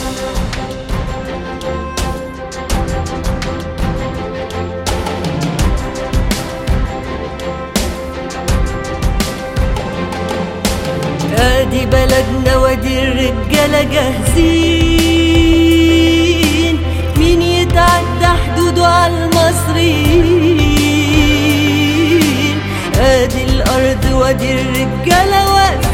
ادي بلدنا وادي الرجالة جاهزين، مين يتعدى حدوده على المصريين. ادي الارض وادي الرجالة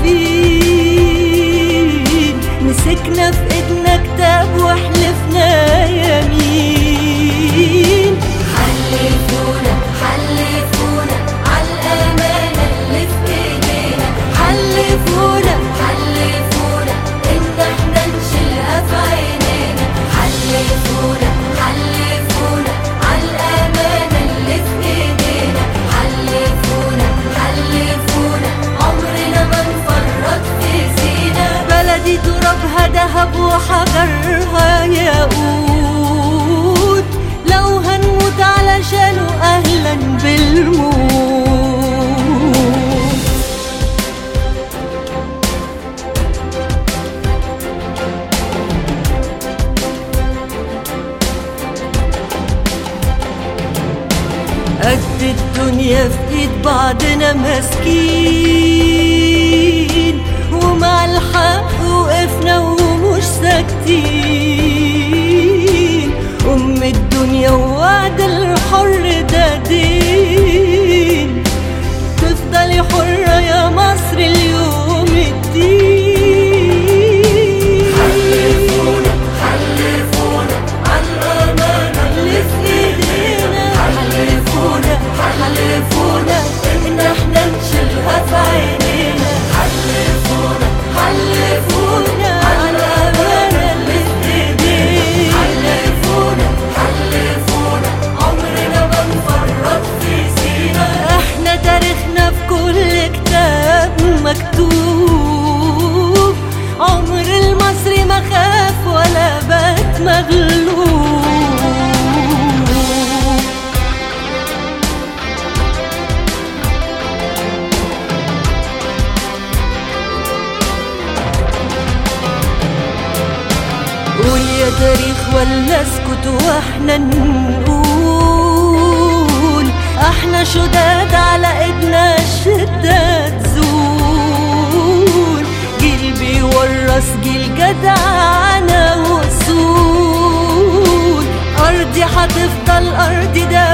واقفين، مسكنا في ايدنا كتاب وحلفنا يمين. حلفونا حلفونا عالأمانة اللي في ايدينا، حلفونا حلفونا إن احنا نشيلها في عينينا. حلفونا حلفونا عالأمانة اللي في ايدينا. حلفونا عمرنا ما نفرط في سينا. بلدي ترابها دهب وحجرها ياقوت، لو هنموت علشانه أهلا بالموت. قد الدنيا في ايد بعضنا ماسكين، ومع الحق وقفنا ومش ساكتين. الدنيا ووعد الحر ده دين، تفضلي حرة يا مصر اليوم الدين. حلفونا عالأمانة اللي في ايدينا. حلفونا إن احنا نشيلها في عينينا. حلفونا عالأمانة اللي في ايدينا. حلفونا عمرنا ما نفرط في سينا. احنا تاريخنا في كل كتاب مكتوب، عمر المصري ما خاف ولا بات مغلوب. قول يا تاريخ ولا اسكت واحنا نقول، احنا شداد على ايدنا الشدة تزول. جيل بيورث جيل جدعانة وأصول، ارضي هتفضل ارضي ده